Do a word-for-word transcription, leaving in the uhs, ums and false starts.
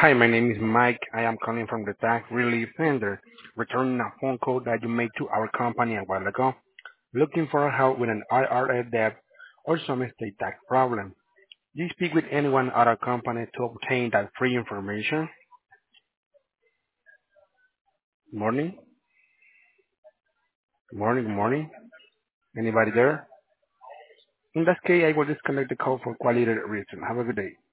Hi, my name is Mike. I am calling from the Tax Relief Center, returning a phone call that you made to our company a while ago, looking for help with an I R S debt or some estate tax problem. Do you speak with anyone at our company to obtain that free information? Morning, good morning, good morning. Anybody there? In that case, I will disconnect the call for quality reason. Have a good day.